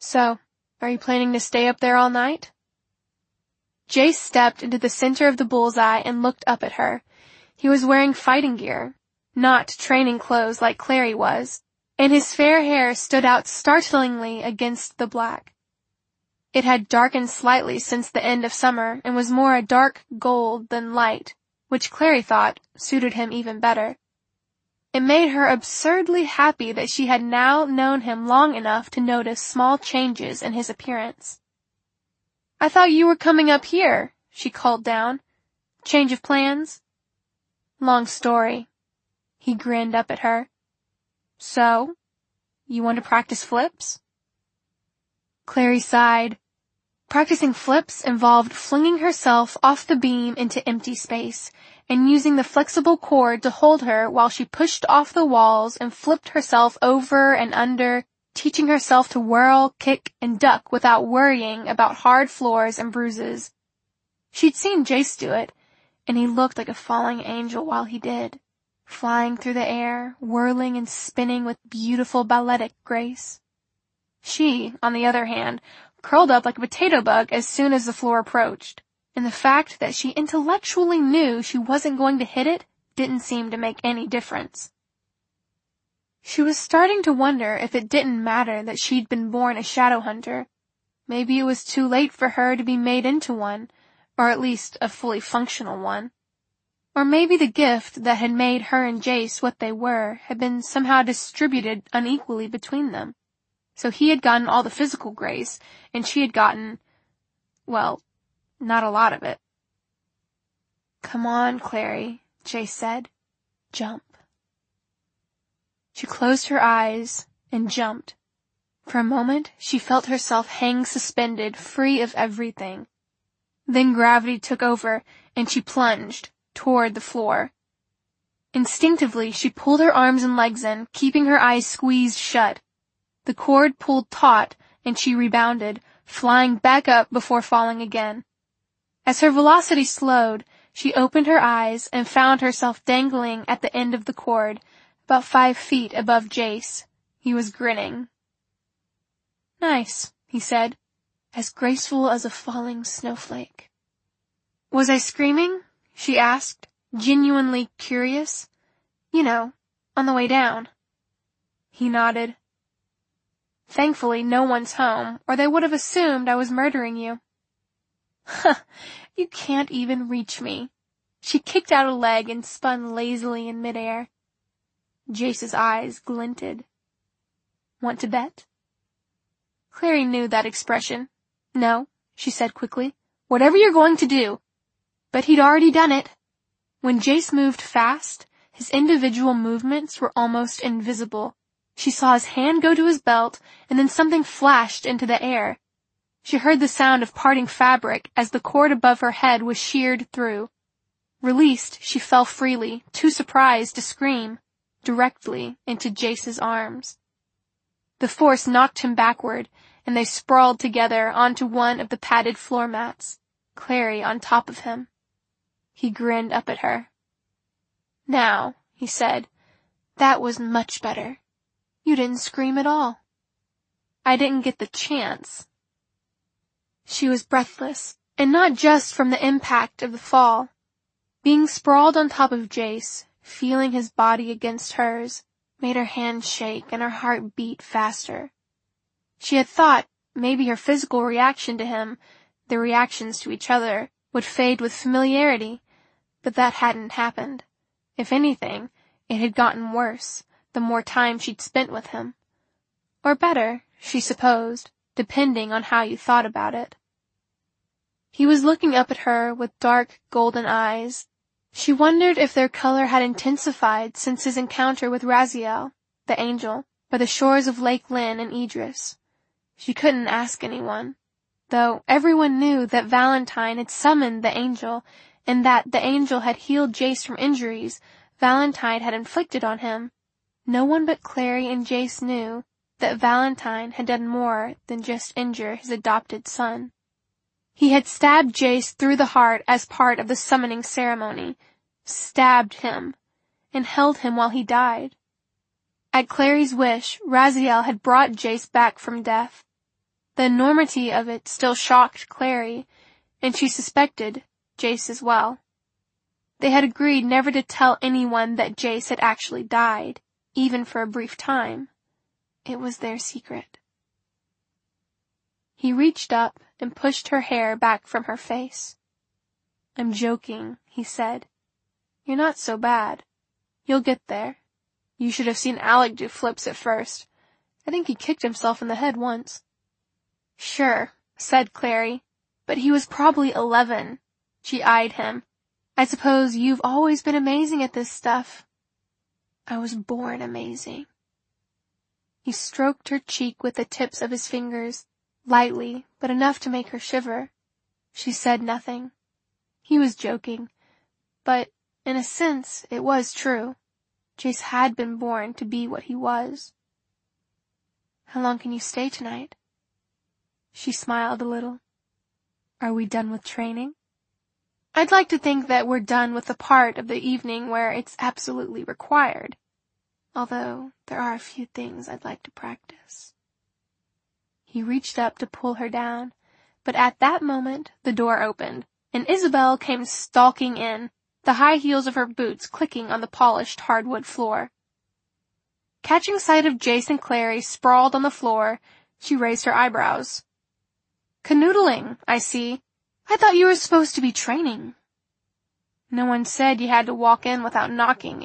So, are you planning to stay up there all night? Jace stepped into the center of the bullseye and looked up at her. He was wearing fighting gear, not training clothes like Clary was, and his fair hair stood out startlingly against the black. It had darkened slightly since the end of summer and was more a dark gold than light, which Clary thought suited him even better. It made her absurdly happy that she had now known him long enough to notice small changes in his appearance. "I thought you were coming up here," she called down. "Change of plans?" "Long story." He grinned up at her. "So, you want to practice flips?" Clary sighed. Practicing flips involved flinging herself off the beam into empty space and using the flexible cord to hold her while she pushed off the walls and flipped herself over and under, teaching herself to whirl, kick, and duck without worrying about hard floors and bruises. She'd seen Jace do it, and he looked like a falling angel while he did, flying through the air, whirling and spinning with beautiful balletic grace. She, on the other hand, curled up like a potato bug as soon as the floor approached, and the fact that she intellectually knew she wasn't going to hit it didn't seem to make any difference. She was starting to wonder if it didn't matter that she'd been born a shadow hunter. Maybe it was too late for her to be made into one, or at least a fully functional one. Or maybe the gift that had made her and Jace what they were had been somehow distributed unequally between them. So he had gotten all the physical grace, and she had gotten, well, not a lot of it. "Come on, Clary," Jace said. "Jump." She closed her eyes and jumped. For a moment, she felt herself hang suspended, free of everything. Then gravity took over, and she plunged toward the floor. Instinctively, she pulled her arms and legs in, keeping her eyes squeezed shut. The cord pulled taut, and she rebounded, flying back up before falling again. As her velocity slowed, she opened her eyes and found herself dangling at the end of the cord, about 5 feet above Jace. He was grinning. "Nice," he said, "as graceful as a falling snowflake." "Was I screaming?" she asked, genuinely curious. "You know, on the way down." He nodded. "Thankfully no one's home, or they would have assumed I was murdering you." "Huh, you can't even reach me." She kicked out a leg and spun lazily in midair. Jace's eyes glinted. "Want to bet?" Clary knew that expression. "No," she said quickly. "Whatever you're going to do." But he'd already done it. When Jace moved fast, his individual movements were almost invisible. She saw his hand go to his belt, and then something flashed into the air. She heard the sound of parting fabric as the cord above her head was sheared through. Released, she fell freely, too surprised to scream, directly into Jace's arms. The force knocked him backward, and they sprawled together onto one of the padded floor mats, Clary on top of him. He grinned up at her. "Now," he said, "that was much better. You didn't scream at all." "I didn't get the chance." She was breathless, and not just from the impact of the fall. Being sprawled on top of Jace, feeling his body against hers, made her hands shake and her heart beat faster. She had thought maybe her physical reaction to him, their reactions to each other, would fade with familiarity, but that hadn't happened. If anything, it had gotten worse the more time she'd spent with him. Or better, she supposed, depending on how you thought about it. He was looking up at her with dark, golden eyes. She wondered if their color had intensified since his encounter with Raziel, the angel, by the shores of Lake Lynn and Idris. She couldn't ask anyone, though everyone knew that Valentine had summoned the angel, and that the angel had healed Jace from injuries Valentine had inflicted on him. No one but Clary and Jace knew that Valentine had done more than just injure his adopted son. He had stabbed Jace through the heart as part of the summoning ceremony, stabbed him, and held him while he died. At Clary's wish, Raziel had brought Jace back from death. The enormity of it still shocked Clary, and she suspected Jace as well. They had agreed never to tell anyone that Jace had actually died, even for a brief time. It was their secret. He reached up and pushed her hair back from her face. "I'm joking," he said. "You're not so bad. You'll get there. You should have seen Alec do flips at first. I think he kicked himself in the head once." "Sure," said Clary, "but he was probably 11. She eyed him. "I suppose you've always been amazing at this stuff." "I was born amazing." He stroked her cheek with the tips of his fingers, lightly, but enough to make her shiver. She said nothing. He was joking, but in a sense it was true. Jace had been born to be what he was. "How long can you stay tonight?" She smiled a little. "Are we done with training?" "I'd like to think that we're done with the part of the evening where it's absolutely required. Although there are a few things I'd like to practice." He reached up to pull her down, but at that moment the door opened, and Isabel came stalking in, the high heels of her boots clicking on the polished hardwood floor. Catching sight of Jace and Clary sprawled on the floor, she raised her eyebrows. "Canoodling, I see. I thought you were supposed to be training." "No one said you had to walk in without knocking,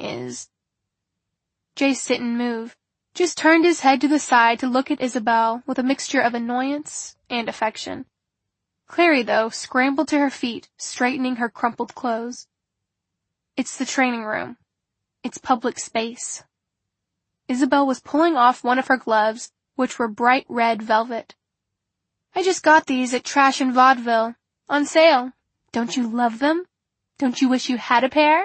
Jace didn't move, just turned his head to the side to look at Isabel with a mixture of annoyance and affection. Clary, though, scrambled to her feet, straightening her crumpled clothes. "It's the training room. It's public space." Isabel was pulling off one of her gloves, which were bright red velvet. "I just got these at Trash and Vaudeville. On sale. Don't you love them? Don't you wish you had a pair?"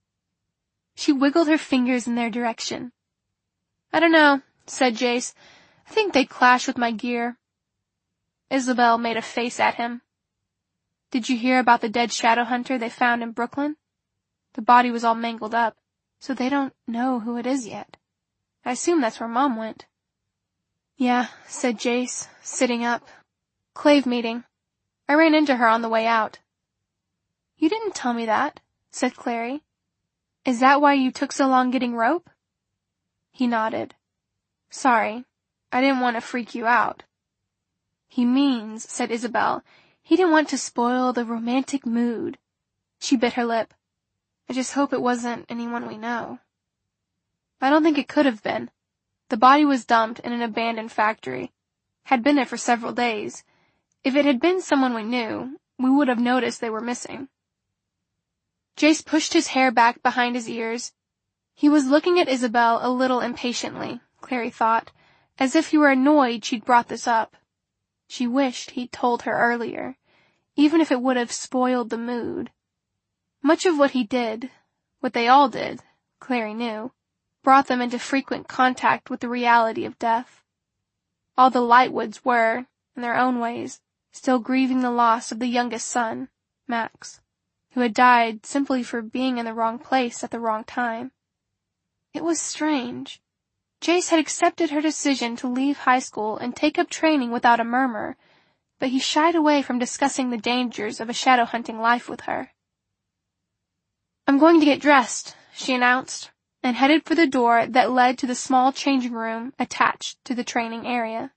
She wiggled her fingers in their direction. "I don't know," said Jace. "I think they'd clash with my gear." Isabel made a face at him. "Did you hear about the dead shadow hunter they found in Brooklyn? The body was all mangled up, so they don't know who it is yet. I assume that's where Mom went." "Yeah," said Jace, sitting up. "Clave meeting. I ran into her on the way out." "You didn't tell me that," said Clary. "Is that why you took so long getting rope?" He nodded. "Sorry, I didn't want to freak you out." "He means," said Isabel, "he didn't want to spoil the romantic mood." She bit her lip. "I just hope it wasn't anyone we know." "I don't think it could have been. The body was dumped in an abandoned factory. Had been there for several days. If it had been someone we knew, we would have noticed they were missing." Jace pushed his hair back behind his ears. He was looking at Isabel a little impatiently, Clary thought, as if he were annoyed she'd brought this up. She wished he'd told her earlier, even if it would have spoiled the mood. Much of what he did, what they all did, Clary knew, brought them into frequent contact with the reality of death. All the Lightwoods were, in their own ways, still grieving the loss of the youngest son, Max, who had died simply for being in the wrong place at the wrong time. It was strange. Jace had accepted her decision to leave high school and take up training without a murmur, but he shied away from discussing the dangers of a shadow hunting life with her. "I'm going to get dressed," she announced, and headed for the door that led to the small changing room attached to the training area.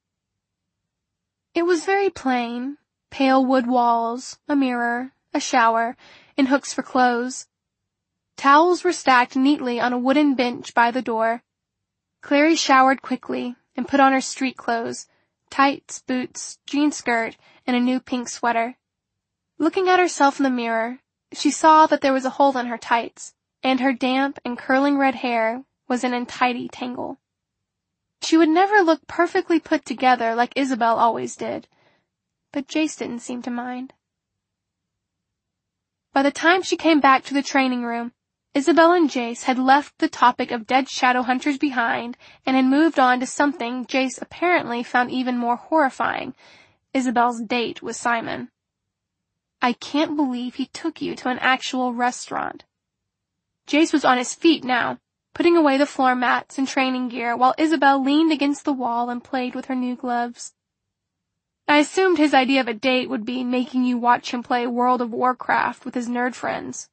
It was very plain, pale wood walls, a mirror, a shower, and hooks for clothes. Towels were stacked neatly on a wooden bench by the door. Clary showered quickly and put on her street clothes, tights, boots, jean skirt, and a new pink sweater. Looking at herself in the mirror, she saw that there was a hole in her tights, and her damp and curling red hair was an untidy tangle. She would never look perfectly put together like Isabel always did, but Jace didn't seem to mind. By the time she came back to the training room, Isabel and Jace had left the topic of dead shadow hunters behind and had moved on to something Jace apparently found even more horrifying, Isabel's date with Simon. "I can't believe he took you to an actual restaurant." Jace was on his feet now, putting away the floor mats and training gear while Isabel leaned against the wall and played with her new gloves. I assumed his idea of a date would be making you watch him play World of Warcraft with his nerd friends.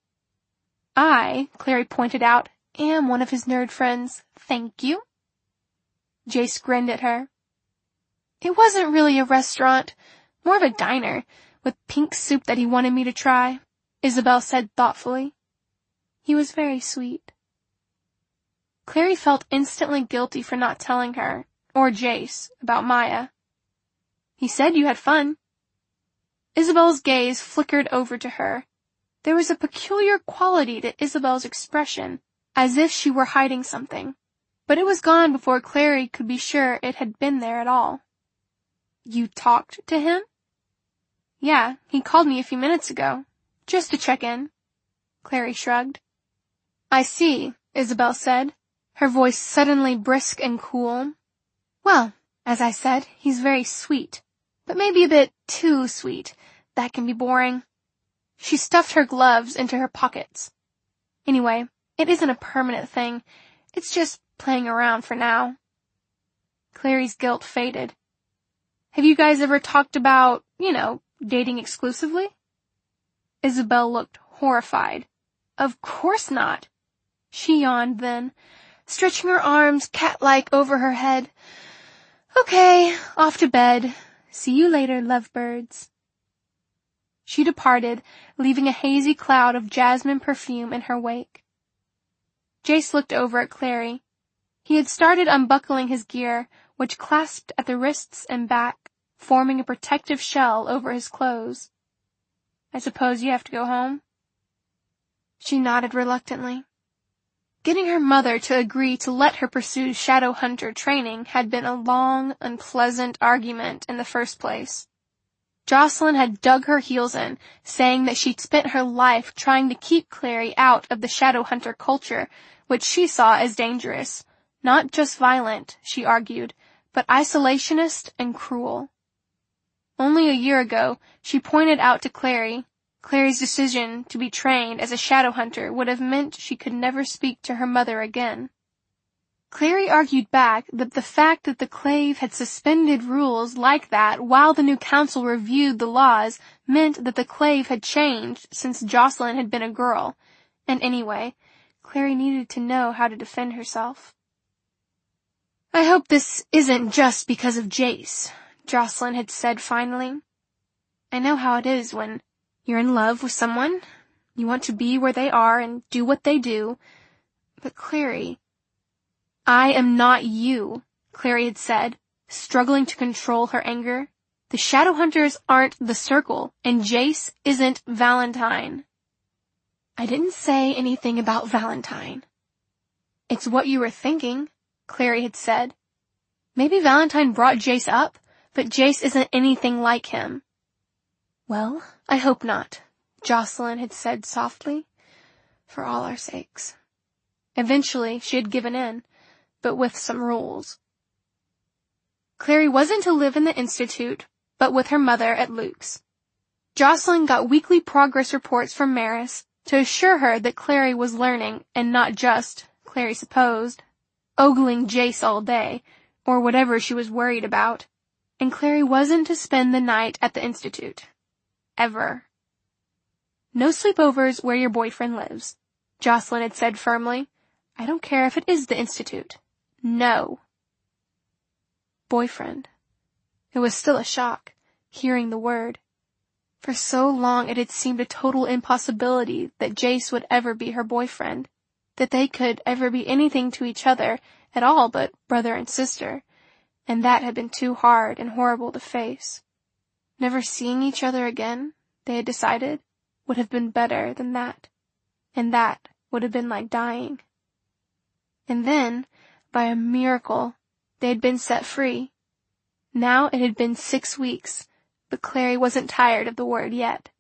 I, Clary pointed out, am one of his nerd friends, thank you. Jace grinned at her. It wasn't really a restaurant, more of a diner, with pink soup that he wanted me to try, Isabel said thoughtfully. He was very sweet. Clary felt instantly guilty for not telling her, or Jace, about Maya. He said you had fun. Isabel's gaze flickered over to her. There was a peculiar quality to Isabel's expression, as if she were hiding something, but it was gone before Clary could be sure it had been there at all. You talked to him? Yeah, he called me a few minutes ago, just to check in. Clary shrugged. I see, Isabel said, her voice suddenly brisk and cool. Well, as I said, he's very sweet, but maybe a bit too sweet. That can be boring. She stuffed her gloves into her pockets. Anyway, it isn't a permanent thing. It's just playing around for now. Clary's guilt faded. Have you guys ever talked about, dating exclusively? Isabel looked horrified. Of course not. She yawned then, stretching her arms cat-like over her head. Okay, off to bed. See you later, lovebirds. She departed, leaving a hazy cloud of jasmine perfume in her wake. Jace looked over at Clary. He had started unbuckling his gear, which clasped at the wrists and back, forming a protective shell over his clothes. I suppose you have to go home? She nodded reluctantly. Getting her mother to agree to let her pursue Shadowhunter training had been a long, unpleasant argument in the first place. Jocelyn had dug her heels in, saying that she'd spent her life trying to keep Clary out of the Shadowhunter culture, which she saw as dangerous. Not just violent, she argued, but isolationist and cruel. Only a year ago, she pointed out to Clary's decision to be trained as a Shadowhunter would have meant she could never speak to her mother again. Clary argued back that the fact that the Clave had suspended rules like that while the new council reviewed the laws meant that the Clave had changed since Jocelyn had been a girl, and anyway, Clary needed to know how to defend herself. I hope this isn't just because of Jace, Jocelyn had said finally. I know how it is when you're in love with someone. You want to be where they are and do what they do. But Clary... I am not you, Clary had said, struggling to control her anger. The Shadowhunters aren't the Circle, and Jace isn't Valentine. I didn't say anything about Valentine. It's what you were thinking, Clary had said. Maybe Valentine brought Jace up, but Jace isn't anything like him. Well, I hope not, Jocelyn had said softly, for all our sakes. Eventually, she had given in, but with some rules. Clary wasn't to live in the Institute, but with her mother at Luke's. Jocelyn got weekly progress reports from Maris to assure her that Clary was learning and not just, Clary supposed, ogling Jace all day, or whatever she was worried about, and Clary wasn't to spend the night at the Institute. Ever. No sleepovers where your boyfriend lives, Jocelyn had said firmly. I don't care if it is the Institute. No. Boyfriend. It was still a shock, hearing the word. For so long it had seemed a total impossibility that Jace would ever be her boyfriend, that they could ever be anything to each other at all but brother and sister, and that had been too hard and horrible to face. Never seeing each other again, they had decided, would have been better than that, and that would have been like dying. And then, by a miracle, they had been set free. Now it had been 6 weeks, but Clary wasn't tired of the word yet.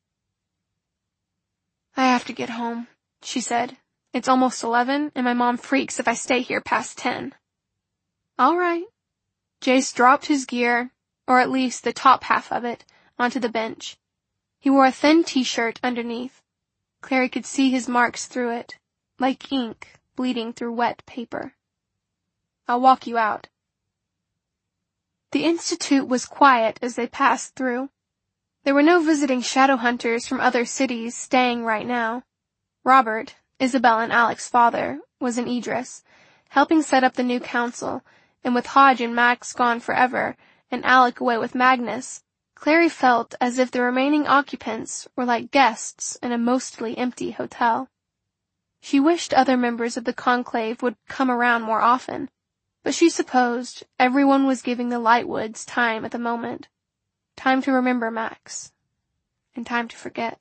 I have to get home, she said. It's almost 11, and my mom freaks if I stay here past 10. All right. Jace dropped his gear, or at least the top half of it, onto the bench. He wore a thin t-shirt underneath. Clary could see his marks through it, like ink bleeding through wet paper. I'll walk you out. The Institute was quiet as they passed through. There were no visiting shadow hunters from other cities staying right now. Robert, Isabel and Alec's father, was in Idris, helping set up the new council, and with Hodge and Max gone forever, and Alec away with Magnus, Clary felt as if the remaining occupants were like guests in a mostly empty hotel. She wished other members of the conclave would come around more often, but she supposed everyone was giving the Lightwoods time at the moment. Time to remember Max. And time to forget.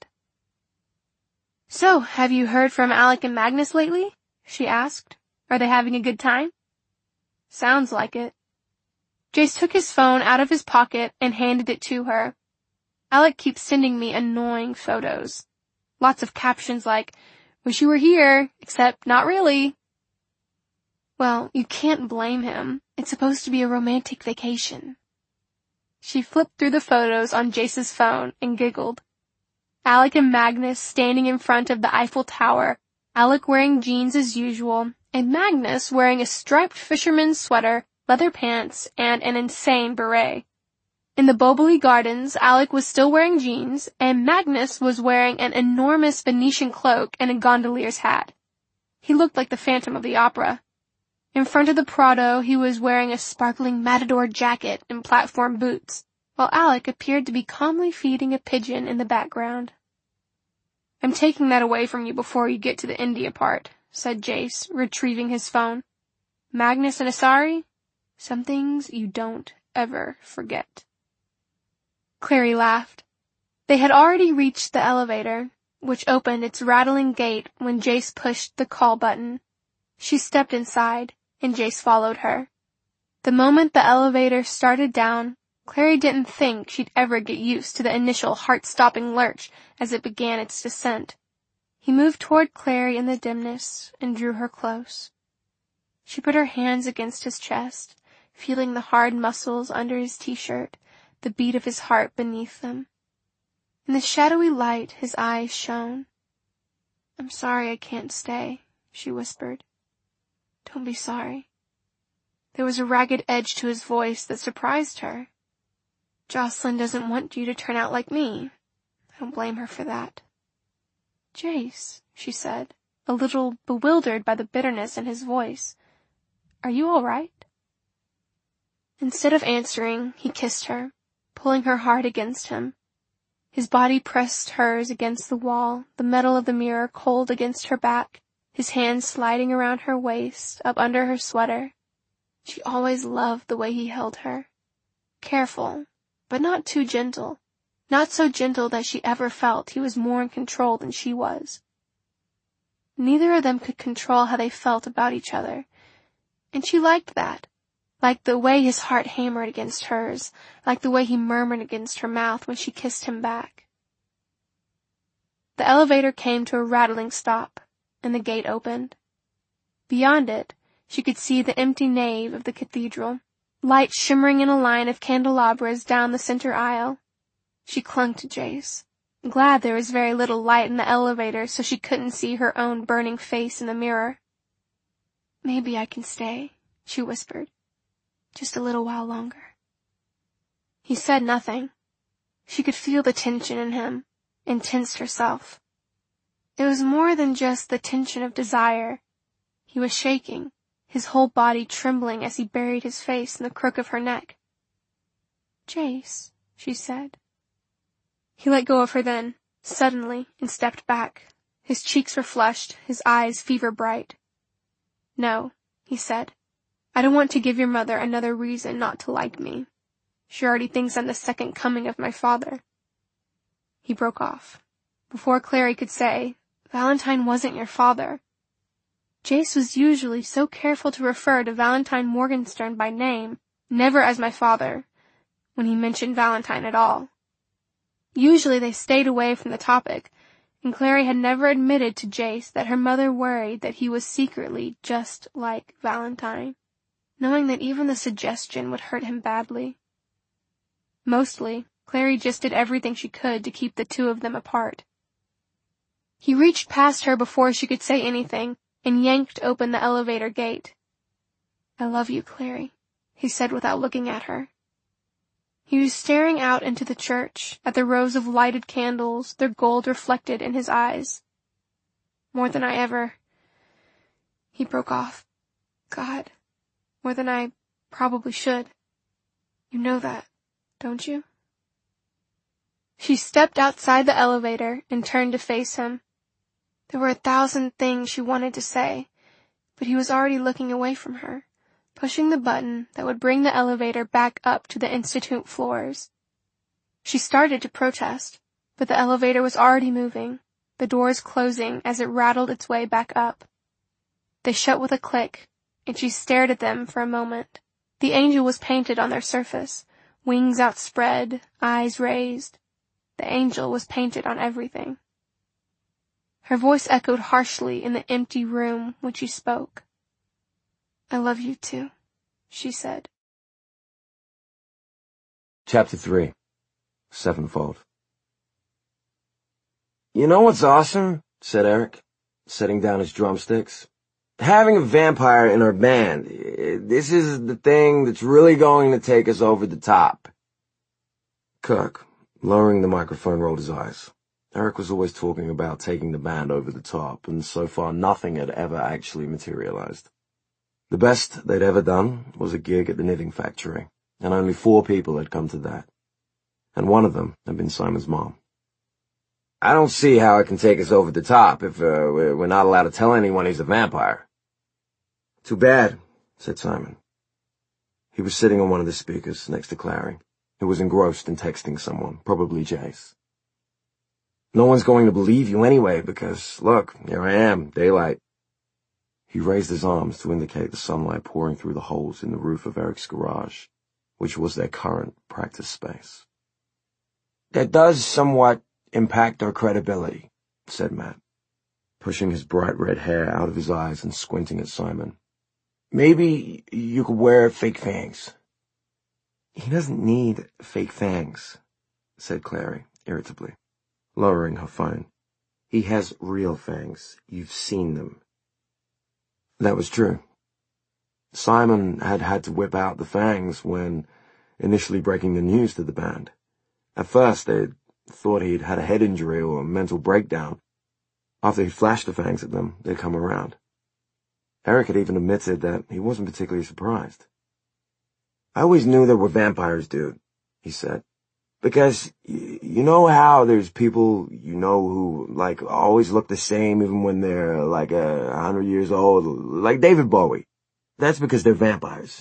"So, have you heard from Alec and Magnus lately?" she asked. "Are they having a good time?" "Sounds like it." Jace took his phone out of his pocket and handed it to her. "Alec keeps sending me annoying photos. Lots of captions like, 'Wish you were here, except not really.'" "Well, you can't blame him. It's supposed to be a romantic vacation." She flipped through the photos on Jace's phone and giggled. Alec and Magnus standing in front of the Eiffel Tower, Alec wearing jeans as usual, and Magnus wearing a striped fisherman's sweater, leather pants, and an insane beret. In the Boboli Gardens, Alec was still wearing jeans, and Magnus was wearing an enormous Venetian cloak and a gondolier's hat. He looked like the Phantom of the Opera. In front of the Prado, he was wearing a sparkling matador jacket and platform boots, while Alec appeared to be calmly feeding a pigeon in the background. "I'm taking that away from you before you get to the India part," said Jace, retrieving his phone. "Magnus and Asari? Some things you don't ever forget." Clary laughed. They had already reached the elevator, which opened its rattling gate when Jace pushed the call button. She stepped inside, and Jace followed her. The moment the elevator started down, Clary didn't think she'd ever get used to the initial heart-stopping lurch as it began its descent. He moved toward Clary in the dimness and drew her close. She put her hands against his chest, feeling the hard muscles under his t-shirt, the beat of his heart beneath them. In the shadowy light, his eyes shone. "I'm sorry I can't stay," she whispered. "Don't be sorry." There was a ragged edge to his voice that surprised her. "Jocelyn doesn't want you to turn out like me. I don't blame her for that." "Jace," she said, a little bewildered by the bitterness in his voice. "Are you all right?" Instead of answering, he kissed her, pulling her hard against him. His body pressed hers against the wall, the metal of the mirror cold against her back, his hands sliding around her waist, up under her sweater. She always loved the way he held her. Careful, but not too gentle. Not so gentle that she ever felt he was more in control than she was. Neither of them could control how they felt about each other, and she liked that. Liked the way his heart hammered against hers, liked the way he murmured against her mouth when she kissed him back. The elevator came to a rattling stop, and the gate opened. Beyond it, she could see the empty nave of the cathedral, light shimmering in a line of candelabras down the center aisle. She clung to Jace, glad there was very little light in the elevator so she couldn't see her own burning face in the mirror. "Maybe I can stay," she whispered. "Just a little while longer." He said nothing. She could feel the tension in him, and tensed herself. It was more than just the tension of desire. He was shaking, his whole body trembling as he buried his face in the crook of her neck. "Jace," she said. He let go of her then, suddenly, and stepped back. His cheeks were flushed, his eyes fever-bright. "No," he said. "I don't want to give your mother another reason not to like me. She already thinks I'm the second coming of my father." He broke off. Before Clary could say, "Valentine wasn't your father." Jace was usually so careful to refer to Valentine Morgenstern by name, never as my father, when he mentioned Valentine at all. Usually they stayed away from the topic, and Clary had never admitted to Jace that her mother worried that he was secretly just like Valentine, knowing that even the suggestion would hurt him badly. Mostly, Clary just did everything she could to keep the two of them apart. He reached past her before she could say anything, and yanked open the elevator gate. "I love you, Clary," he said without looking at her. He was staring out into the church, at the rows of lighted candles, their gold reflected in his eyes. More than I ever... He broke off. God, more than I probably should. You know that, don't you? She stepped outside the elevator and turned to face him. There were 1,000 things she wanted to say, but he was already looking away from her, pushing the button that would bring the elevator back up to the institute floors. She started to protest, but the elevator was already moving, the doors closing as it rattled its way back up. They shut with a click, and she stared at them for a moment. The angel was painted on their surface, wings outspread, eyes raised. The angel was painted on everything. Her voice echoed harshly in the empty room when she spoke. I love you too, she said. Chapter 3. Sevenfold. You know what's awesome? Said Eric, setting down his drumsticks. Having a vampire in our band. This is the thing that's really going to take us over the top. Kirk, lowering the microphone, rolled his eyes. Eric was always talking about taking the band over the top, and so far nothing had ever actually materialized. The best they'd ever done was a gig at the knitting factory, and only 4 people had come to that. And one of them had been Simon's mom. I don't see how it can take us over the top if we're not allowed to tell anyone he's a vampire. Too bad, said Simon. He was sitting on one of the speakers next to Clary, who was engrossed in texting someone, probably Jace. No one's going to believe you anyway because, look, here I am, daylight. He raised his arms to indicate the sunlight pouring through the holes in the roof of Eric's garage, which was their current practice space. That does somewhat impact our credibility, said Matt, pushing his bright red hair out of his eyes and squinting at Simon. Maybe you could wear fake fangs. He doesn't need fake fangs, said Clary, irritably, lowering her phone. He has real fangs. You've seen them. That was true. Simon had had to whip out the fangs when initially breaking the news to the band. At first, they thought he'd had a head injury or a mental breakdown. After he flashed the fangs at them, they'd come around. Eric had even admitted that he wasn't particularly surprised. I always knew there were vampires, dude, he said. Because you know how there's people you know who, like, always look the same even when they're, like, 100 years old, like David Bowie. That's because they're vampires.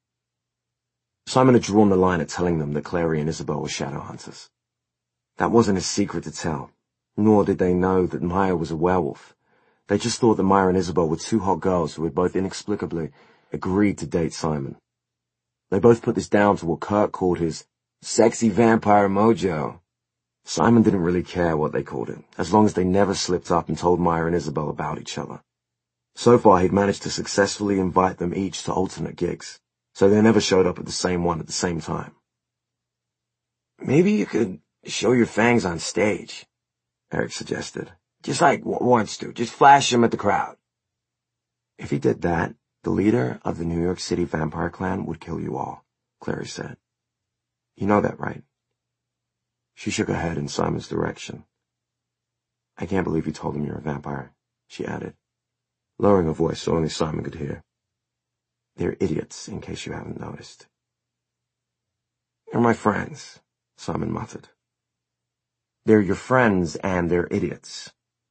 Simon had drawn the line at telling them that Clary and Isabel were shadow hunters. That wasn't a secret to tell, nor did they know that Maya was a werewolf. They just thought that Maya and Isabel were 2 hot girls who had both inexplicably agreed to date Simon. They both put this down to what Kirk called his sexy vampire mojo. Simon didn't really care what they called it, as long as they never slipped up and told Maya and Isabel about each other. So far, he'd managed to successfully invite them each to alternate gigs, so they never showed up at the same one at the same time. Maybe you could show your fangs on stage, Eric suggested. Just like once, dude. Just flash them at the crowd. If he did that, the leader of the New York City vampire clan would kill you all, Clary said. You know that, right? She shook her head in Simon's direction. I can't believe you told him you're a vampire, she added, lowering her voice so only Simon could hear. They're idiots, in case you haven't noticed. They're my friends, Simon muttered. They're your friends and they're idiots.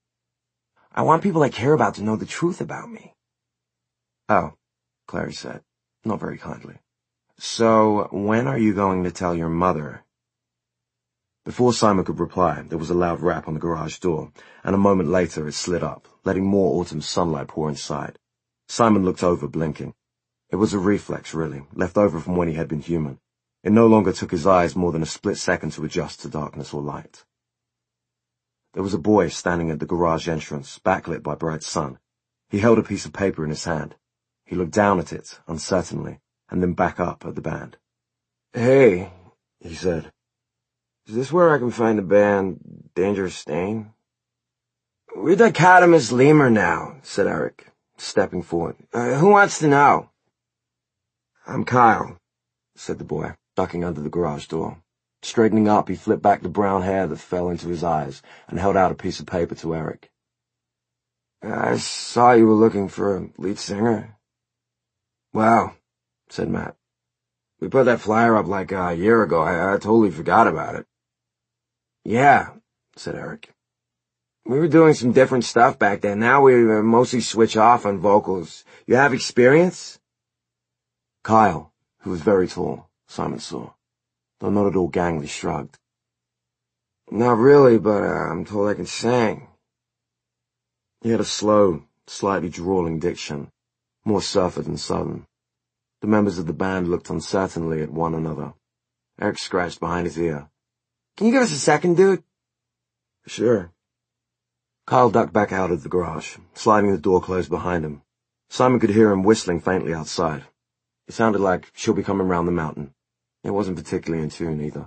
I want people I care about to know the truth about me. Oh, Clary said, not very kindly. So, when are you going to tell your mother? Before Simon could reply, there was a loud rap on the garage door, and a moment later it slid up, letting more autumn sunlight pour inside. Simon looked over, blinking. It was a reflex, really, left over from when he had been human. It no longer took his eyes more than a split second to adjust to darkness or light. There was a boy standing at the garage entrance, backlit by bright sun. He held a piece of paper in his hand. He looked down at it, uncertainly, and then back up at the band. Hey, he said. Is this where I can find the band Dangerous Stain? We're Dichotomous Lemur now, said Eric, stepping forward. Who wants to know? I'm Kyle, said the boy, ducking under the garage door. Straightening up, he flipped back the brown hair that fell into his eyes and held out a piece of paper to Eric. I saw you were looking for a lead singer. Well, said Matt. We put that flyer up like a year ago. I totally forgot about it. Yeah, said Eric. We were doing some different stuff back then. Now we mostly switch off on vocals. You have experience? Kyle, who was very tall, Simon saw, though not at all gangly, shrugged. Not really, but I'm told I can sing. He had a slow, slightly drawling diction, more surfer than southern. The members of the band looked uncertainly at one another. Eric scratched behind his ear. Can you give us a second, dude? Sure. Kyle ducked back out of the garage, sliding the door closed behind him. Simon could hear him whistling faintly outside. It sounded like She'll Be Coming Round the Mountain. It wasn't particularly in tune either.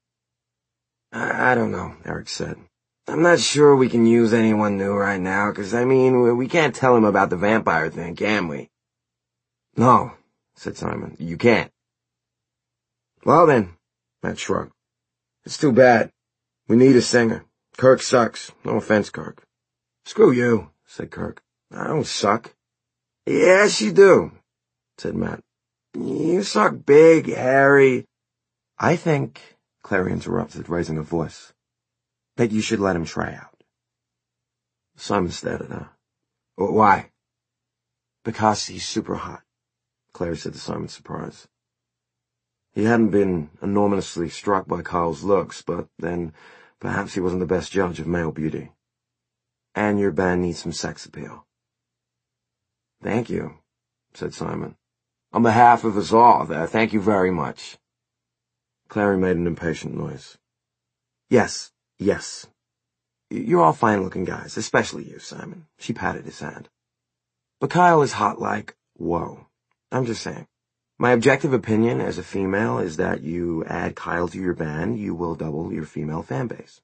I don't know, Eric said. I'm not sure we can use anyone new right now, 'cause we can't tell him about the vampire thing, can we? No, said Simon. You can't. Well then, Matt shrugged. It's too bad. We need a singer. Kirk sucks. No offense, Kirk. Screw you, said Kirk. I don't suck. Yes, you do, said Matt. You suck big, hairy. I think, Clary interrupted, raising her voice, that you should let him try out. Simon stared at her. Why? Because he's super hot, Clary said to Simon's surprise. He hadn't been enormously struck by Kyle's looks, but then perhaps he wasn't the best judge of male beauty. And your band needs some sex appeal. Thank you, said Simon. On behalf of us all, thank you very much. Clary made an impatient noise. Yes. You're all fine-looking guys, especially you, Simon. She patted his hand. But Kyle is hot like, whoa. I'm just saying. My objective opinion as a female is that you add Kyle to your band, you will double your female fan base.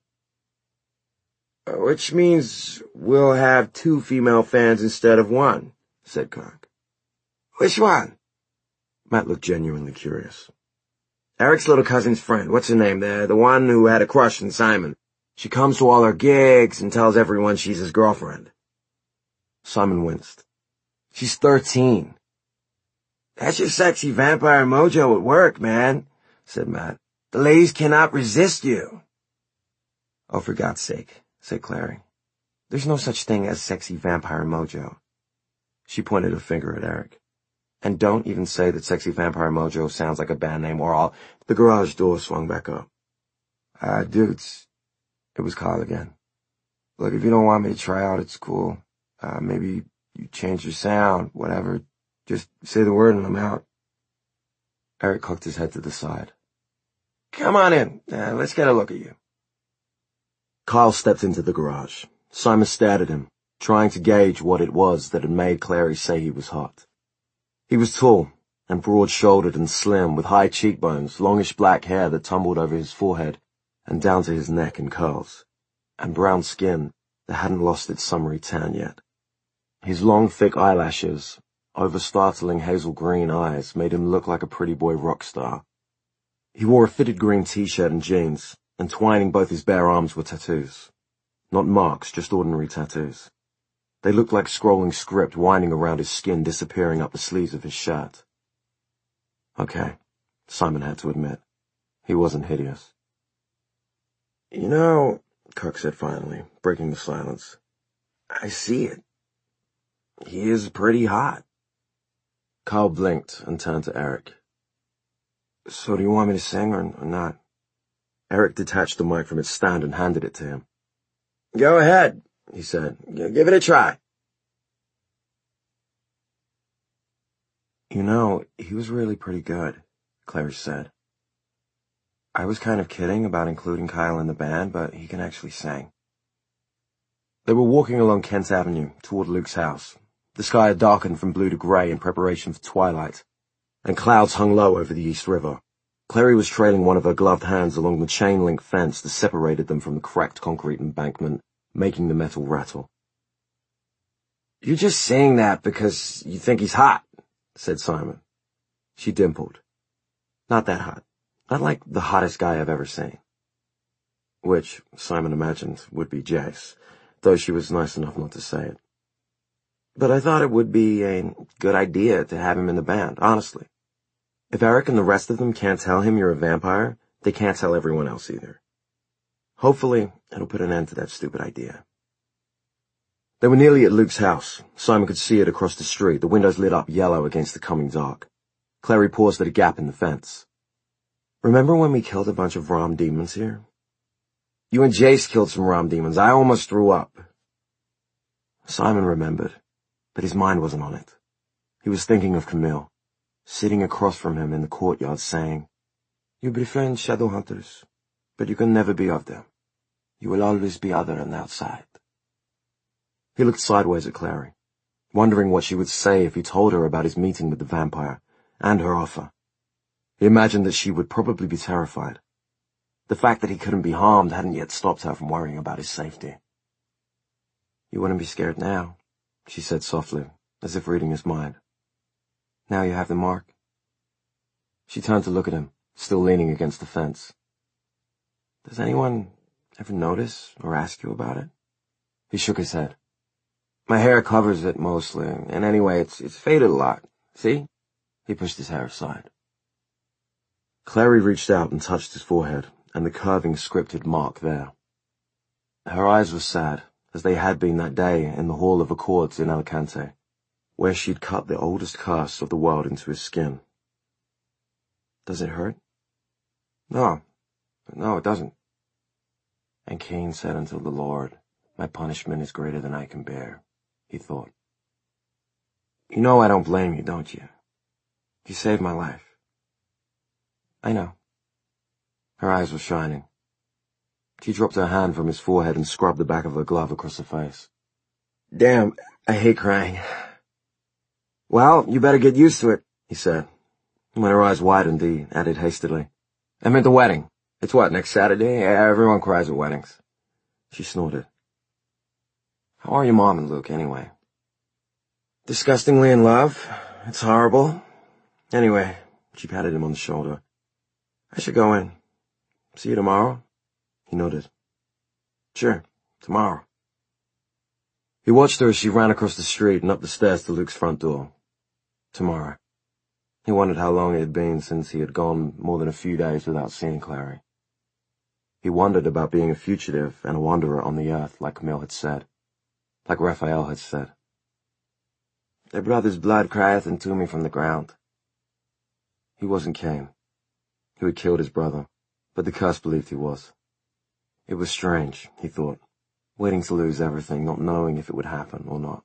Which means we'll have 2 female fans instead of 1, said Kirk. Which one? Matt looked genuinely curious. Eric's little cousin's friend. What's her name? The one who had a crush on Simon. She comes to all our gigs and tells everyone she's his girlfriend. Simon winced. She's 13. That's your sexy vampire mojo at work, man, said Matt. The ladies cannot resist you. Oh, for God's sake, said Clary. There's no such thing as sexy vampire mojo. She pointed a finger at Eric. And don't even say that Sexy Vampire Mojo sounds like a band name or I'll... The garage door swung back up. Dudes. It was Kyle again. Look, if you don't want me to try out, it's cool. Maybe you change your sound, whatever. Just say the word and I'm out. Eric cocked his head to the side. Come on in. Let's get a look at you. Kyle stepped into the garage. Simon stared at him, trying to gauge what it was that had made Clary say he was hot. He was tall and broad-shouldered and slim, with high cheekbones, longish black hair that tumbled over his forehead and down to his neck in curls, and brown skin that hadn't lost its summery tan yet. His long, thick eyelashes, over startling hazel green eyes, made him look like a pretty boy rock star. He wore a fitted green t-shirt and jeans, entwining both his bare arms were tattoos. Not marks, just ordinary tattoos. They looked like scrolling script winding around his skin, disappearing up the sleeves of his shirt. Okay, Simon had to admit. He wasn't hideous. You know, Kirk said finally, breaking the silence, I see it. He is pretty hot. Kyle blinked and turned to Eric. So do you want me to sing or not? Eric detached the mic from its stand and handed it to him. Go ahead, he said. Give it a try. You know, he was really pretty good, Claire said. I was kind of kidding about including Kyle in the band, but he can actually sing. They were walking along Kent Avenue toward Luke's house. The sky had darkened from blue to grey in preparation for twilight, and clouds hung low over the East River. Clary was trailing one of her gloved hands along the chain-link fence that separated them from the cracked concrete embankment, making the metal rattle. You're just saying that because you think he's hot, said Simon. She dimpled. Not that hot, I'd like the hottest guy I've ever seen. Which, Simon imagined, would be Jace, though she was nice enough not to say it. But I thought it would be a good idea to have him in the band, honestly. If Eric and the rest of them can't tell him you're a vampire, they can't tell everyone else either. Hopefully, it'll put an end to that stupid idea. They were nearly at Luke's house. Simon could see it across the street, the windows lit up yellow against the coming dark. Clary paused at a gap in the fence. Remember when we killed a bunch of Rom demons here? You and Jace killed some Rom demons. I almost threw up. Simon remembered, but his mind wasn't on it. He was thinking of Camille, sitting across from him in the courtyard saying, You befriend shadow hunters, but you can never be of them. You will always be other and outside. He looked sideways at Clary, wondering what she would say if he told her about his meeting with the vampire and her offer. He imagined that she would probably be terrified. The fact that he couldn't be harmed hadn't yet stopped her from worrying about his safety. You wouldn't be scared now, she said softly, as if reading his mind. Now you have the mark. She turned to look at him, still leaning against the fence. Does anyone ever notice or ask you about it? He shook his head. My hair covers it mostly, and anyway, it's faded a lot. See? He pushed his hair aside. Clary reached out and touched his forehead, and the curving scripted mark there. Her eyes were sad, as they had been that day in the Hall of Accords in Alicante, where she'd cut the oldest curse of the world into his skin. Does it hurt? No, it doesn't. And Cain said unto the Lord, My punishment is greater than I can bear, he thought. You know I don't blame you, don't you? You saved my life. I know. Her eyes were shining. She dropped her hand from his forehead and scrubbed the back of her glove across her face. Damn, I hate crying. Well, you better get used to it, he said. When her eyes widened, he added hastily, I meant the wedding. It's what, next Saturday? Everyone cries at weddings. She snorted. How are your mom and Luke, anyway? Disgustingly in love. It's horrible. Anyway, she patted him on the shoulder. I should go in. See you tomorrow? He nodded. Sure, tomorrow. He watched her as she ran across the street and up the stairs to Luke's front door. Tomorrow. He wondered how long it had been since he had gone more than a few days without seeing Clary. He wondered about being a fugitive and a wanderer on the earth, like Camille had said, like Raphael had said. Thy brother's blood crieth unto me from the ground. He wasn't Cain. Who had killed his brother, but the curse believed he was. It was strange, he thought, waiting to lose everything, not knowing if it would happen or not.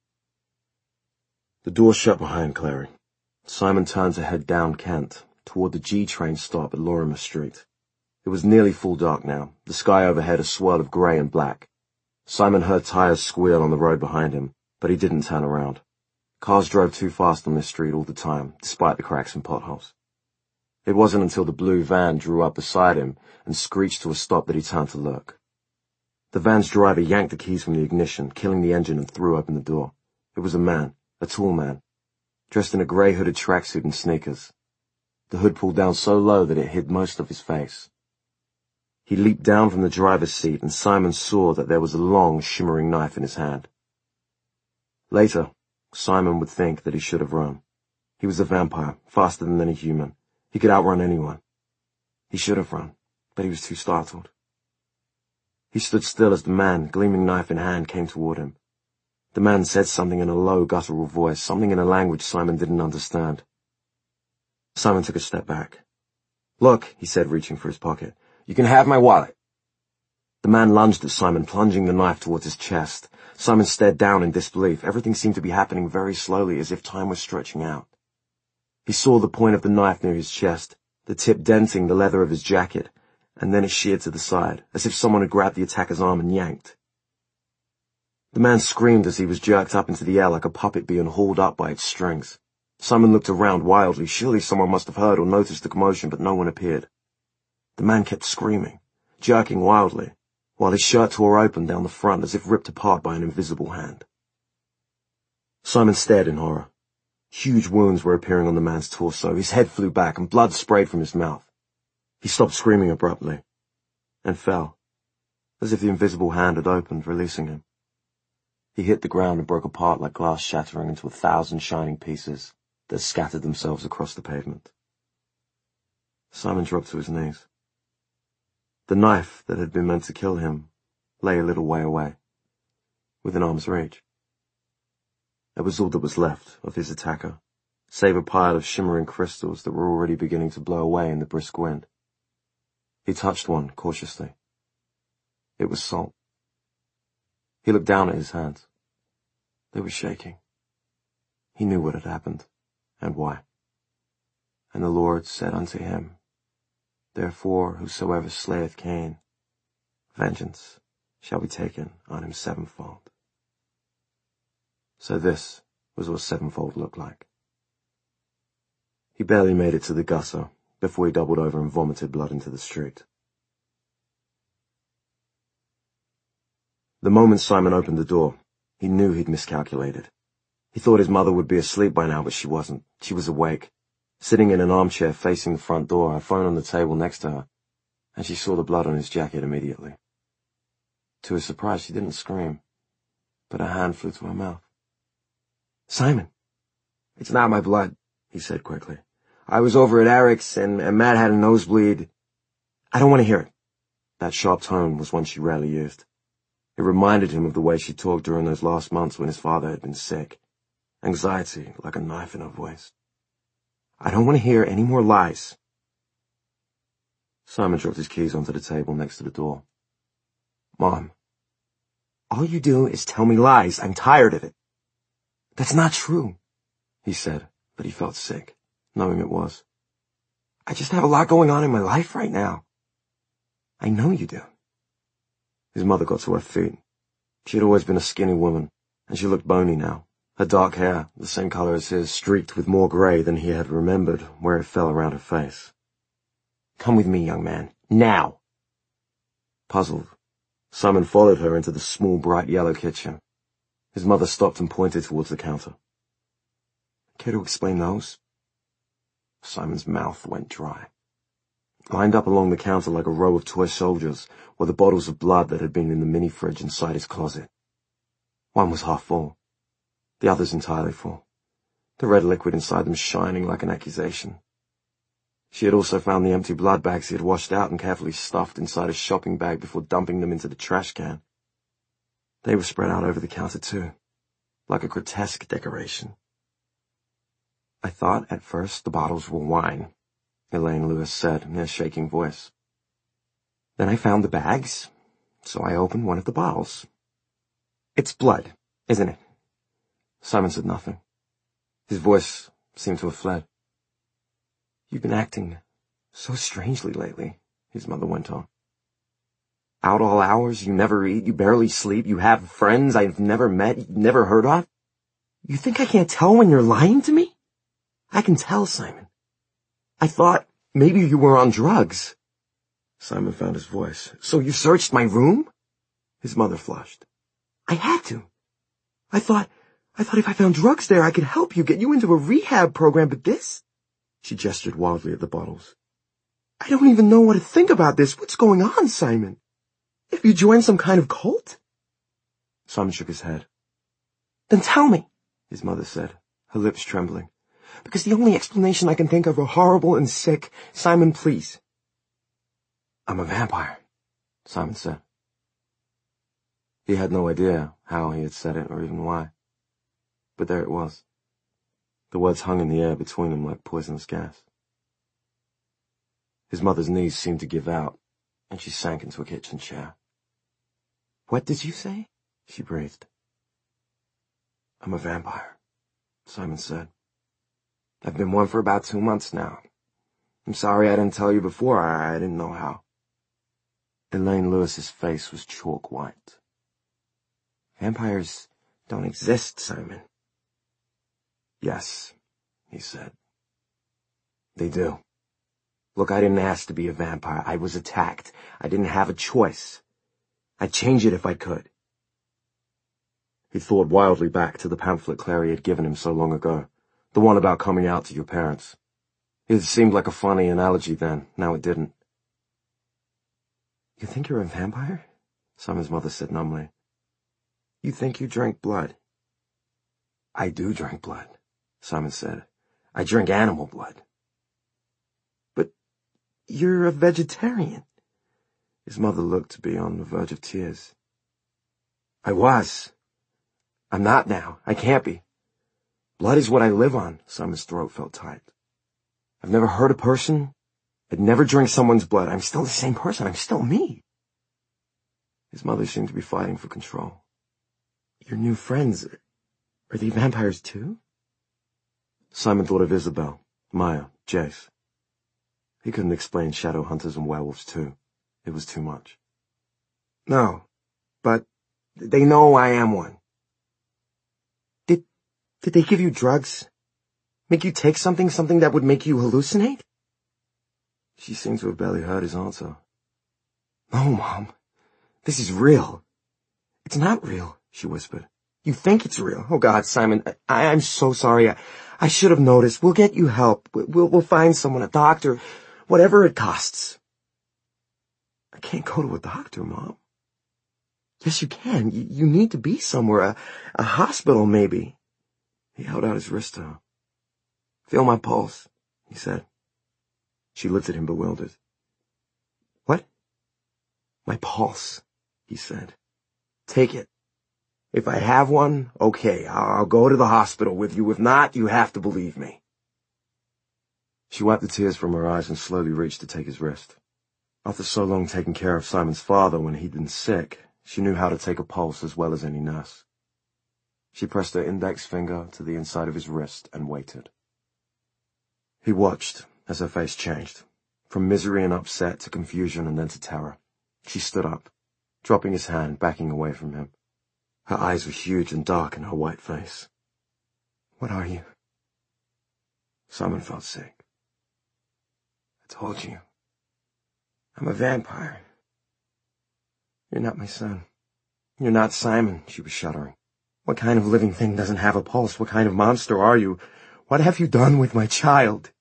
The door shut behind Clary. Simon turned to head down Kent, toward the G train stop at Lorimer Street. It was nearly full dark now, the sky overhead a swirl of grey and black. Simon heard tires squeal on the road behind him, but he didn't turn around. Cars drove too fast on this street all the time, despite the cracks and potholes. It wasn't until the blue van drew up beside him and screeched to a stop that he turned to look. The van's driver yanked the keys from the ignition, killing the engine, and threw open the door. It was a man, a tall man, dressed in a grey hooded tracksuit and sneakers. The hood pulled down so low that it hid most of his face. He leaped down from the driver's seat, and Simon saw that there was a long, shimmering knife in his hand. Later, Simon would think that he should have run. He was a vampire, faster than any human. He could outrun anyone. He should have run, but he was too startled. He stood still as the man, gleaming knife in hand, came toward him. The man said something in a low, guttural voice, something in a language Simon didn't understand. Simon took a step back. Look, he said, reaching for his pocket. You can have my wallet. The man lunged at Simon, plunging the knife towards his chest. Simon stared down in disbelief. Everything seemed to be happening very slowly, as if time was stretching out. He saw the point of the knife near his chest, the tip denting the leather of his jacket, and then it sheared to the side, as if someone had grabbed the attacker's arm and yanked. The man screamed as he was jerked up into the air like a puppet being hauled up by its strings. Simon looked around wildly. Surely someone must have heard or noticed the commotion, but no one appeared. The man kept screaming, jerking wildly, while his shirt tore open down the front as if ripped apart by an invisible hand. Simon stared in horror. Huge wounds were appearing on the man's torso. His head flew back and blood sprayed from his mouth. He stopped screaming abruptly and fell, as if the invisible hand had opened, releasing him. He hit the ground and broke apart like glass shattering into 1,000 shining pieces that scattered themselves across the pavement. Simon dropped to his knees. The knife that had been meant to kill him lay a little way away, within arm's reach. It was all that was left of his attacker, save a pile of shimmering crystals that were already beginning to blow away in the brisk wind. He touched one cautiously. It was salt. He looked down at his hands. They were shaking. He knew what had happened, and why. And the Lord said unto him, Therefore whosoever slayeth Cain, vengeance shall be taken on him sevenfold. So this was what sevenfold looked like. He barely made it to the gutter before he doubled over and vomited blood into the street. The moment Simon opened the door, he knew he'd miscalculated. He thought his mother would be asleep by now, but she wasn't. She was awake, sitting in an armchair facing the front door, her phone on the table next to her, and she saw the blood on his jacket immediately. To his surprise, she didn't scream, but her hand flew to her mouth. Simon, it's not my blood, he said quickly. I was over at Eric's, and Matt had a nosebleed. I don't want to hear it. That sharp tone was one she rarely used. It reminded him of the way she talked during those last months when his father had been sick. Anxiety like a knife in her voice. I don't want to hear any more lies. Simon dropped his keys onto the table next to the door. Mom, all you do is tell me lies. I'm tired of it. That's not true, he said, but he felt sick, knowing it was. I just have a lot going on in my life right now. I know you do. His mother got to her feet. She had always been a skinny woman, and she looked bony now. Her dark hair, the same color as his, streaked with more gray than he had remembered where it fell around her face. Come with me, young man. Now! Puzzled, Simon followed her into the small, bright yellow kitchen. His mother stopped and pointed towards the counter. Care to explain those? Simon's mouth went dry. Lined up along the counter like a row of toy soldiers were the bottles of blood that had been in the mini-fridge inside his closet. One was half full, the others entirely full, the red liquid inside them shining like an accusation. She had also found the empty blood bags he had washed out and carefully stuffed inside a shopping bag before dumping them into the trash can. They were spread out over the counter too, like a grotesque decoration. I thought at first the bottles were wine, Elaine Lewis said in a shaking voice. Then I found the bags, so I opened one of the bottles. It's blood, isn't it? Simon said nothing. His voice seemed to have fled. You've been acting so strangely lately, his mother went on. Out all hours, you never eat, you barely sleep, you have friends I've never met, never heard of. You think I can't tell when you're lying to me? I can tell, Simon. I thought maybe you were on drugs. Simon found his voice. So you searched my room? His mother flushed. I had to. I thought if I found drugs there, I could help you, get you into a rehab program, but this? She gestured wildly at the bottles. I don't even know what to think about this. What's going on, Simon? Have you joined some kind of cult? Simon shook his head. Then tell me, his mother said, her lips trembling. Because the only explanation I can think of are horrible and sick. Simon, please. I'm a vampire, Simon said. He had no idea how he had said it or even why. But there it was. The words hung in the air between them like poisonous gas. His mother's knees seemed to give out, and she sank into a kitchen chair. What did you say? She breathed. I'm a vampire, Simon said. I've been one for about 2 months now. I'm sorry I didn't tell you before. I didn't know how. Elaine Lewis's face was chalk white. Vampires don't exist, Simon. Yes, he said. They do. Look, I didn't ask to be a vampire. I was attacked. I didn't have a choice. I'd change it if I could. He thought wildly back to the pamphlet Clary had given him so long ago, the one about coming out to your parents. It seemed like a funny analogy then, now it didn't. You think you're a vampire? Simon's mother said numbly. You think you drink blood? I do drink blood, Simon said. I drink animal blood. But you're a vegetarian. His mother looked to be on the verge of tears. I was. I'm not now. I can't be. Blood is what I live on. Simon's throat felt tight. I've never hurt a person. I'd never drink someone's blood. I'm still the same person. I'm still me. His mother seemed to be fighting for control. Your new friends, are they vampires too? Simon thought of Isabel, Maya, Jace. He couldn't explain shadow hunters and werewolves too. It was too much. No, but they know I am one. Did they give you drugs? Make you take something that would make you hallucinate? She seemed to have barely heard his answer. No, Mom. This is real. It's not real, she whispered. You think it's real? Oh, God, Simon, I'm so sorry. I should have noticed. We'll get you help. We'll find someone, a doctor, whatever it costs. I can't go to a doctor, Mom. Yes, you can. You need to be somewhere, a hospital, maybe. He held out his wrist to her. Feel my pulse, he said. She looked at him bewildered. What? My pulse, he said. Take it. If I have one, okay, I'll go to the hospital with you. If not, you have to believe me. She wiped the tears from her eyes and slowly reached to take his wrist. After so long taking care of Simon's father when he'd been sick, she knew how to take a pulse as well as any nurse. She pressed her index finger to the inside of his wrist and waited. He watched as her face changed, from misery and upset to confusion and then to terror. She stood up, dropping his hand, backing away from him. Her eyes were huge and dark in her white face. What are you? Simon felt sick. I told you. I'm a vampire. You're not my son. You're not Simon, she was shuddering. What kind of living thing doesn't have a pulse? What kind of monster are you? What have you done with my child?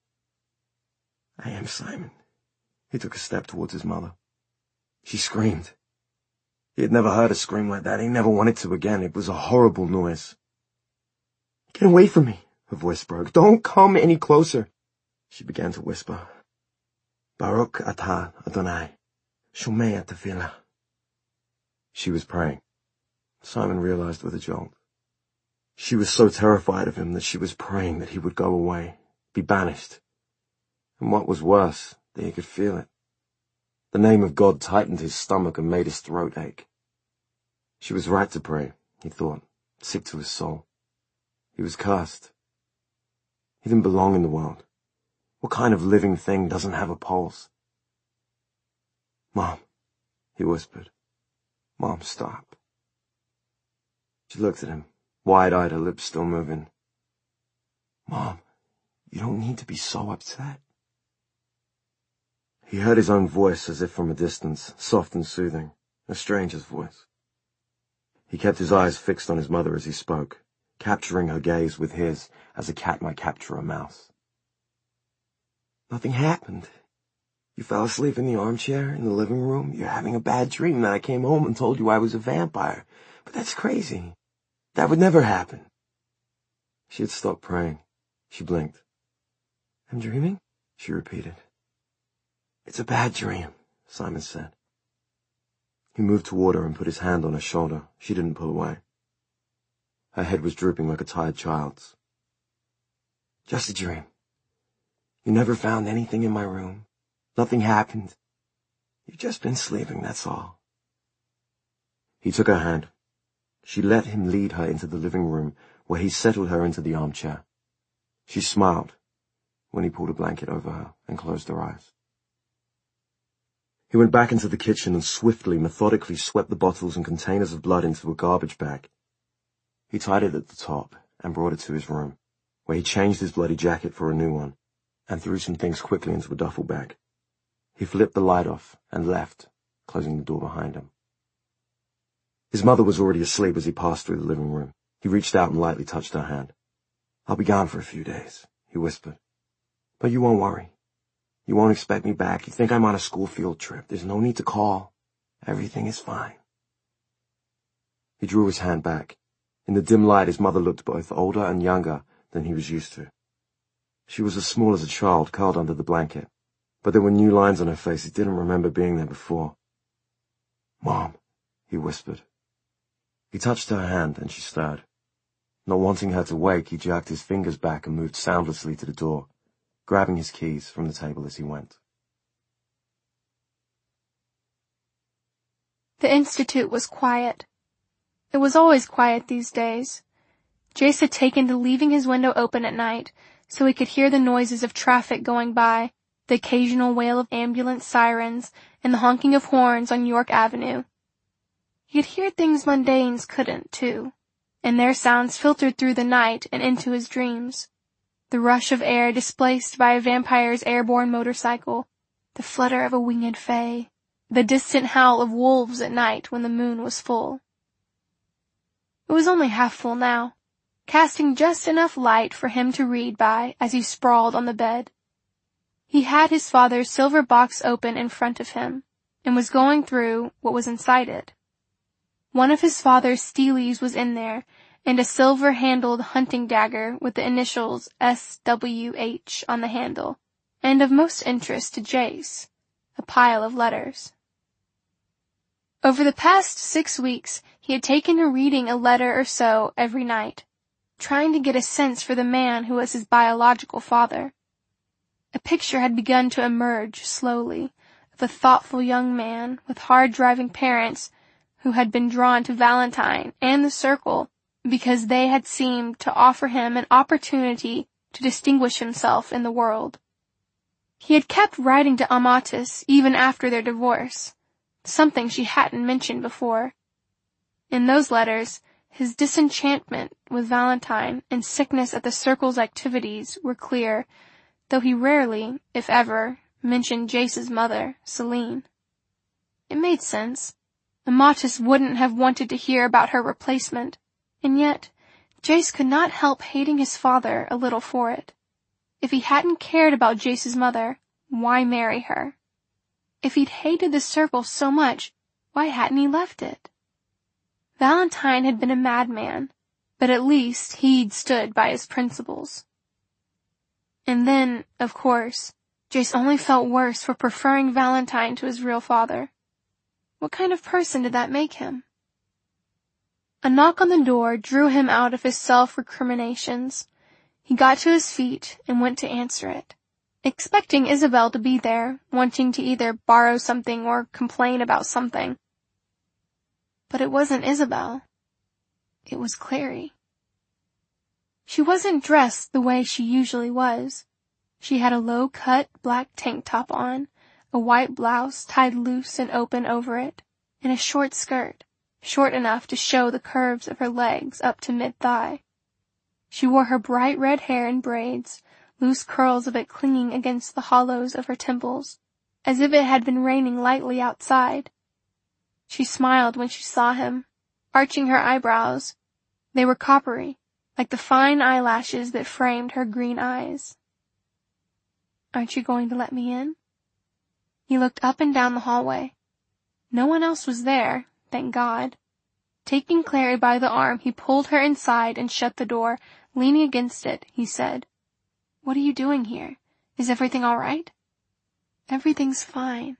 I am Simon. He took a step towards his mother. She screamed. He had never heard a scream like that. He never wanted to again. It was a horrible noise. Get away from me, her voice broke. Don't come any closer. She began to whisper. Baruch atah Adonai, shomea tefillah. She was praying. Simon realized with a jolt. She was so terrified of him that she was praying that he would go away, be banished. And what was worse, that he could feel it. The name of God tightened his stomach and made his throat ache. She was right to pray, he thought, sick to his soul. He was cursed. He didn't belong in the world. What kind of living thing doesn't have a pulse? Mom, he whispered. Mom, stop. She looked at him, wide-eyed, her lips still moving. Mom, you don't need to be so upset. He heard his own voice as if from a distance, soft and soothing, a stranger's voice. He kept his eyes fixed on his mother as he spoke, capturing her gaze with his as a cat might capture a mouse. Nothing happened. You fell asleep in the armchair in the living room. You're having a bad dream that I came home and told you I was a vampire. But that's crazy. That would never happen. She had stopped praying. She blinked. I'm dreaming? She repeated. It's a bad dream, Simon said. He moved toward her and put his hand on her shoulder. She didn't pull away. Her head was drooping like a tired child's. Just a dream. You never found anything in my room. Nothing happened. You've just been sleeping, that's all. He took her hand. She let him lead her into the living room, where he settled her into the armchair. She smiled when he pulled a blanket over her and closed her eyes. He went back into the kitchen and swiftly, methodically swept the bottles and containers of blood into a garbage bag. He tied it at the top and brought it to his room, where he changed his bloody jacket for a new one and threw some things quickly into a duffel bag. He flipped the light off and left, closing the door behind him. His mother was already asleep as he passed through the living room. He reached out and lightly touched her hand. I'll be gone for a few days, he whispered. But you won't worry. You won't expect me back. You think I'm on a school field trip. There's no need to call. Everything is fine. He drew his hand back. In the dim light, his mother looked both older and younger than he was used to. She was as small as a child curled under the blanket, but there were new lines on her face he didn't remember being there before. "Mom," he whispered. He touched her hand, and she stirred. Not wanting her to wake, he jerked his fingers back and moved soundlessly to the door, grabbing his keys from the table as he went. The Institute was quiet. It was always quiet these days. Jace had taken to leaving his window open at night so he could hear the noises of traffic going by, the occasional wail of ambulance sirens, and the honking of horns on York Avenue. He could hear things mundanes couldn't, too, and their sounds filtered through the night and into his dreams. The rush of air displaced by a vampire's airborne motorcycle, the flutter of a winged fae, the distant howl of wolves at night when the moon was full. It was only half full now, casting just enough light for him to read by as he sprawled on the bed. He had his father's silver box open in front of him, and was going through what was inside it. One of his father's steelies was in there, and a silver-handled hunting dagger with the initials SWH on the handle, and of most interest to Jace, a pile of letters. Over the past 6 weeks, he had taken to reading a letter or so every night, trying to get a sense for the man who was his biological father. A picture had begun to emerge slowly of a thoughtful young man with hard-driving parents who had been drawn to Valentine and the Circle because they had seemed to offer him an opportunity to distinguish himself in the world. He had kept writing to Amatis even after their divorce, something she hadn't mentioned before. In those letters, his disenchantment with Valentine and sickness at the Circle's activities were clear, though he rarely, if ever, mentioned Jace's mother, Celine. It made sense. Amatis wouldn't have wanted to hear about her replacement, and yet Jace could not help hating his father a little for it. If he hadn't cared about Jace's mother, why marry her? If he'd hated the Circle so much, why hadn't he left it? Valentine had been a madman, but at least he'd stood by his principles. And then, of course, Jace only felt worse for preferring Valentine to his real father. What kind of person did that make him? A knock on the door drew him out of his self-recriminations. He got to his feet and went to answer it, expecting Isabel to be there, wanting to either borrow something or complain about something. But it wasn't Isabel. It was Clary. She wasn't dressed the way she usually was. She had a low-cut black tank top on, a white blouse tied loose and open over it, and a short skirt, short enough to show the curves of her legs up to mid-thigh. She wore her bright red hair in braids, loose curls of it clinging against the hollows of her temples, as if it had been raining lightly outside. She smiled when she saw him, arching her eyebrows. They were coppery, like the fine eyelashes that framed her green eyes. "Aren't you going to let me in?" He looked up and down the hallway. No one else was there, thank God. Taking Clary by the arm, he pulled her inside and shut the door. Leaning against it, he said, "What are you doing here? Is everything all right?" "Everything's fine."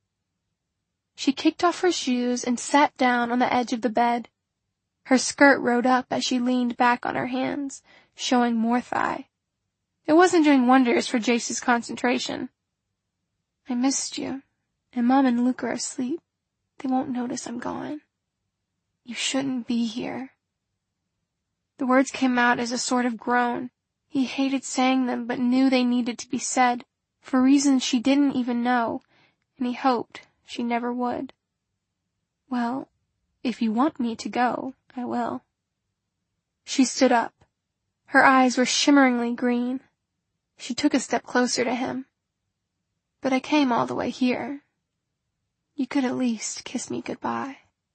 She kicked off her shoes and sat down on the edge of the bed. Her skirt rode up as she leaned back on her hands, showing more thigh. It wasn't doing wonders for Jace's concentration. "I missed you, and Mom and Luke are asleep. They won't notice I'm gone. You shouldn't be here." The words came out as a sort of groan. He hated saying them, but knew they needed to be said, for reasons she didn't even know, and he hoped she never would. "Well, if you want me to go, I will." She stood up. Her eyes were shimmeringly green. She took a step closer to him. "But I came all the way here. You could at least kiss me goodbye."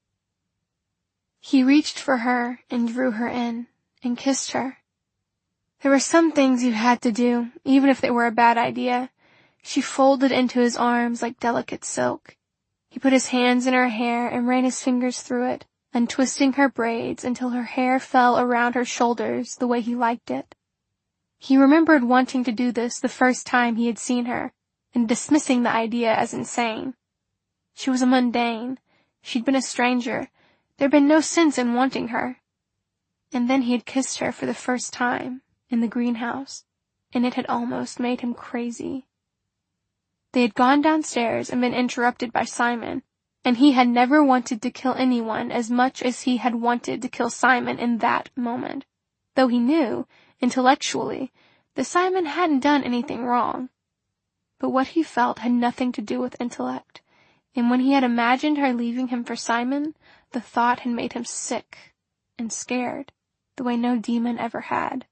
He reached for her and drew her in, and kissed her. There were some things you had to do, even if they were a bad idea. She folded into his arms like delicate silk. He put his hands in her hair and ran his fingers through it, untwisting her braids until her hair fell around her shoulders the way he liked it. He remembered wanting to do this the first time he had seen her, and dismissing the idea as insane. She was a mundane. She'd been a stranger. There'd been no sense in wanting her. And then he had kissed her for the first time, in the greenhouse, and it had almost made him crazy. They had gone downstairs and been interrupted by Simon, and he had never wanted to kill anyone as much as he had wanted to kill Simon in that moment, though he knew, intellectually, that Simon hadn't done anything wrong. But what he felt had nothing to do with intellect, and when he had imagined her leaving him for Simon, the thought had made him sick and scared, the way no demon ever had.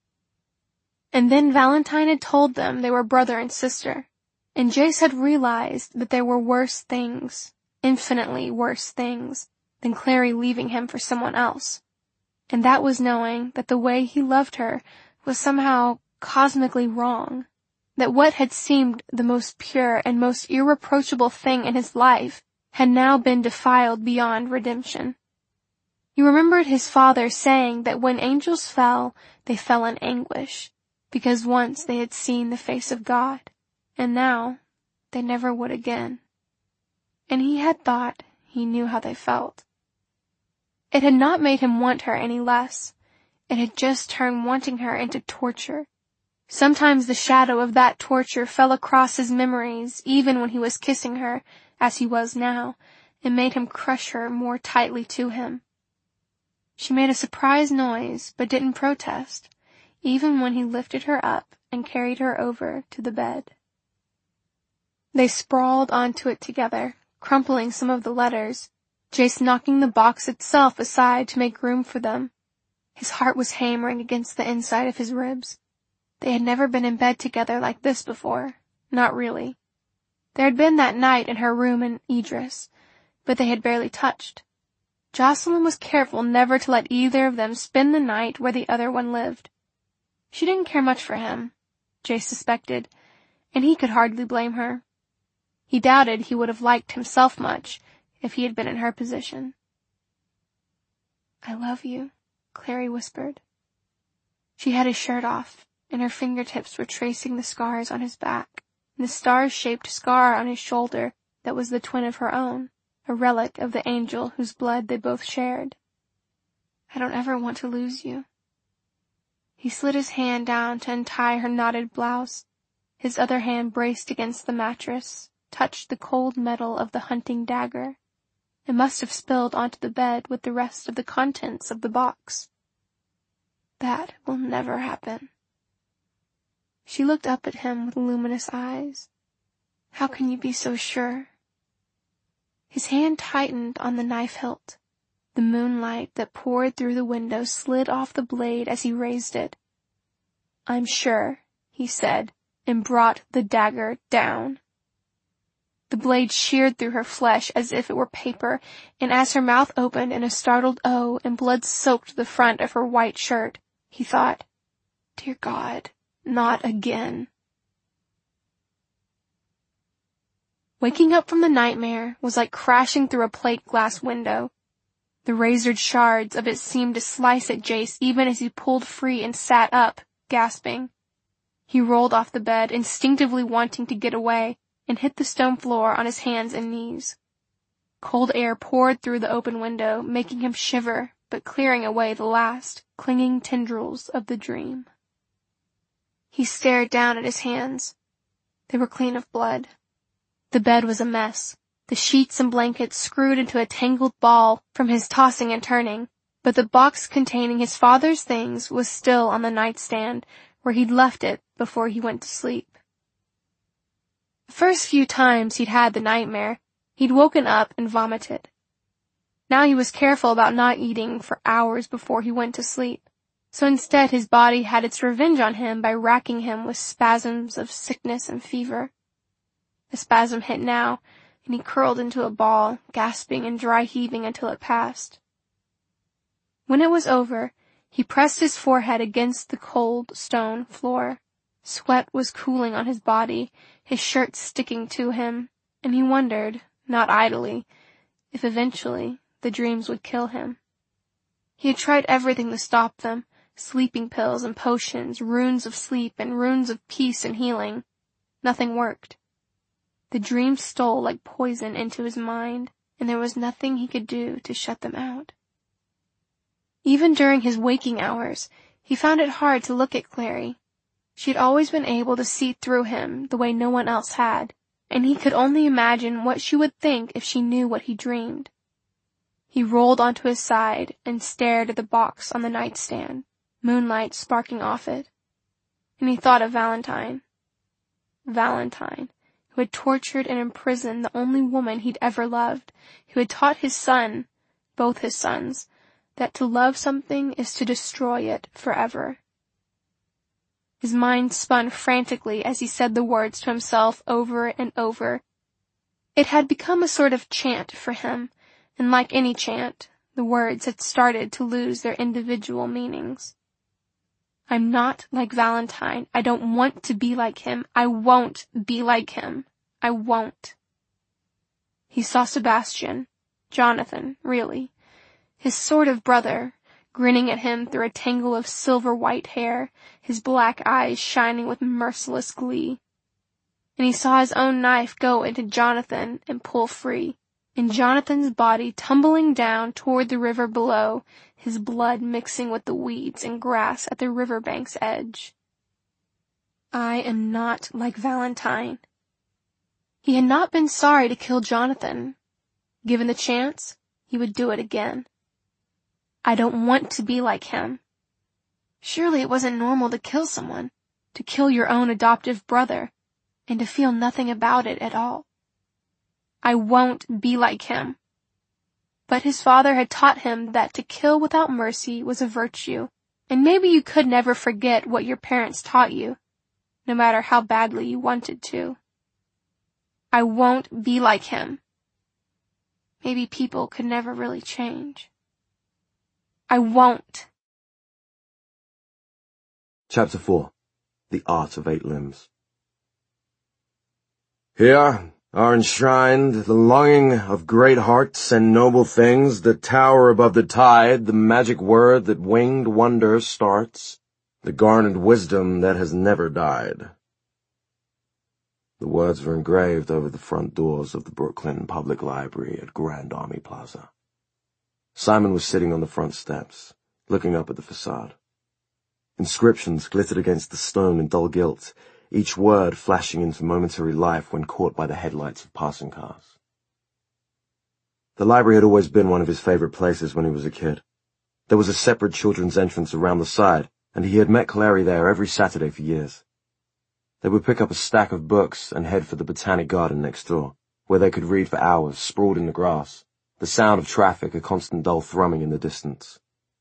And then Valentine had told them they were brother and sister, and Jace had realized that there were worse things, infinitely worse things, than Clary leaving him for someone else. And that was knowing that the way he loved her was somehow cosmically wrong, that what had seemed the most pure and most irreproachable thing in his life had now been defiled beyond redemption. He remembered his father saying that when angels fell, they fell in anguish, because once they had seen the face of God, and now they never would again. And he had thought he knew how they felt. It had not made him want her any less. It had just turned wanting her into torture. Sometimes the shadow of that torture fell across his memories even when he was kissing her, as he was now, and made him crush her more tightly to him. She made a surprised noise, but didn't protest, even when he lifted her up and carried her over to the bed. They sprawled onto it together, crumpling some of the letters, Jace knocking the box itself aside to make room for them. His heart was hammering against the inside of his ribs. They had never been in bed together like this before. Not really. There had been that night in her room in Idris, but they had barely touched. Jocelyn was careful never to let either of them spend the night where the other one lived. She didn't care much for him, Jace suspected, and he could hardly blame her. He doubted he would have liked himself much if he had been in her position. "I love you," Clary whispered. She had his shirt off, and her fingertips were tracing the scars on his back, and the star-shaped scar on his shoulder that was the twin of her own, a relic of the angel whose blood they both shared. "I don't ever want to lose you." He slid his hand down to untie her knotted blouse. His other hand braced against the mattress, touched the cold metal of the hunting dagger. It must have spilled onto the bed with the rest of the contents of the box. "That will never happen." She looked up at him with luminous eyes. "How can you be so sure?" His hand tightened on the knife hilt. The moonlight that poured through the window slid off the blade as he raised it. "I'm sure," he said, and brought the dagger down. The blade sheared through her flesh as if it were paper, and as her mouth opened in a startled "oh" and blood soaked the front of her white shirt, he thought, "Dear God, not again." Waking up from the nightmare was like crashing through a plate glass window. The razored shards of it seemed to slice at Jace even as he pulled free and sat up, gasping. He rolled off the bed, instinctively wanting to get away, and hit the stone floor on his hands and knees. Cold air poured through the open window, making him shiver, but clearing away the last, clinging tendrils of the dream. He stared down at his hands. They were clean of blood. The bed was a mess, the sheets and blankets screwed into a tangled ball from his tossing and turning, but the box containing his father's things was still on the nightstand, where he'd left it before he went to sleep. The first few times he'd had the nightmare, he'd woken up and vomited. Now he was careful about not eating for hours before he went to sleep, so instead his body had its revenge on him by racking him with spasms of sickness and fever. The spasm hit now, and he curled into a ball, gasping and dry heaving until it passed. When it was over, he pressed his forehead against the cold stone floor. Sweat was cooling on his body, his shirt sticking to him, and he wondered, not idly, if eventually the dreams would kill him. He had tried everything to stop them, sleeping pills and potions, runes of sleep and runes of peace and healing. Nothing worked. The dreams stole like poison into his mind, and there was nothing he could do to shut them out. Even during his waking hours, he found it hard to look at Clary. She had always been able to see through him the way no one else had, and he could only imagine what she would think if she knew what he dreamed. He rolled onto his side and stared at the box on the nightstand, moonlight sparking off it. And he thought of Valentine. Valentine, who had tortured and imprisoned the only woman he'd ever loved, who had taught his son, both his sons, that to love something is to destroy it forever. His mind spun frantically as he said the words to himself over and over. It had become a sort of chant for him, and like any chant, the words had started to lose their individual meanings. I'm not like Valentine. I don't want to be like him. I won't be like him. I won't. He saw Sebastian, Jonathan, really, his sort of brother, grinning at him through a tangle of silver-white hair, his black eyes shining with merciless glee. And he saw his own knife go into Jonathan and pull free, and Jonathan's body tumbling down toward the river below, his blood mixing with the weeds and grass at the riverbank's edge. I am not like Valentine. He had not been sorry to kill Jonathan. Given the chance, he would do it again. I don't want to be like him. Surely it wasn't normal to kill someone, to kill your own adoptive brother, and to feel nothing about it at all. I won't be like him. But his father had taught him that to kill without mercy was a virtue, and maybe you could never forget what your parents taught you, no matter how badly you wanted to. I won't be like him. Maybe people could never really change. I won't. Chapter 4. The Art of Eight Limbs. Here are enshrined the longing of great hearts and noble things that tower above the tide, the magic word that winged wonder starts, the garnered wisdom that has never died. The words were engraved over the front doors of the Brooklyn Public Library at Grand Army Plaza. Simon was sitting on the front steps, looking up at the facade. Inscriptions glittered against the stone in dull gilt, each word flashing into momentary life when caught by the headlights of passing cars. The library had always been one of his favorite places when he was a kid. There was a separate children's entrance around the side, and he had met Clary there every Saturday for years. They would pick up a stack of books and head for the botanic garden next door, where they could read for hours, sprawled in the grass, the sound of traffic a constant dull thrumming in the distance.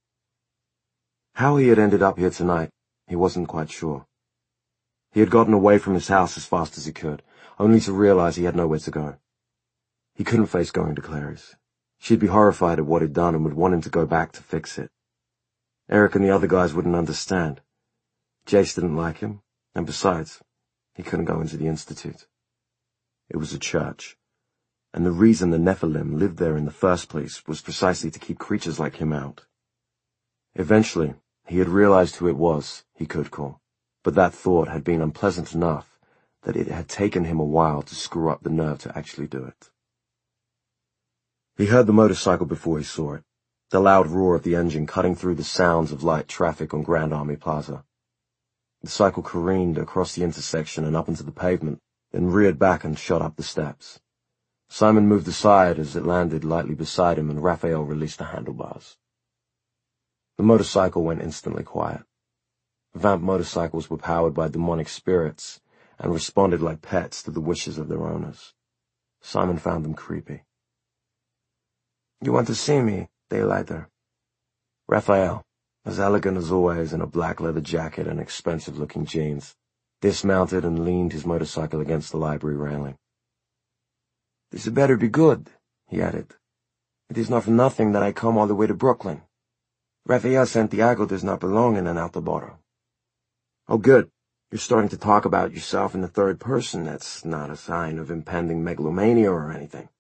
How he had ended up here tonight, he wasn't quite sure. He had gotten away from his house as fast as he could, only to realize he had nowhere to go. He couldn't face going to Clary's. She'd be horrified at what he'd done and would want him to go back to fix it. Eric and the other guys wouldn't understand. Jace didn't like him, and besides, he couldn't go into the Institute. It was a church, and the reason the Nephilim lived there in the first place was precisely to keep creatures like him out. Eventually, he had realized who it was he could call, but that thought had been unpleasant enough that it had taken him a while to screw up the nerve to actually do it. He heard the motorcycle before he saw it, the loud roar of the engine cutting through the sounds of light traffic on Grand Army Plaza. The cycle careened across the intersection and up into the pavement, then reared back and shot up the steps. Simon moved aside as it landed lightly beside him, and Raphael released the handlebars. The motorcycle went instantly quiet. Vamp motorcycles were powered by demonic spirits and responded like pets to the wishes of their owners. Simon found them creepy. "You want to see me, Daylighter?" Raphael, as elegant as always in a black leather jacket and expensive-looking jeans, dismounted and leaned his motorcycle against the library railing. "This had better be good," he added. "It is not for nothing that I come all the way to Brooklyn. Raphael Santiago does not belong in an Autoboro." "Oh, good. You're starting to talk about yourself in the third person. That's not a sign of impending megalomania or anything."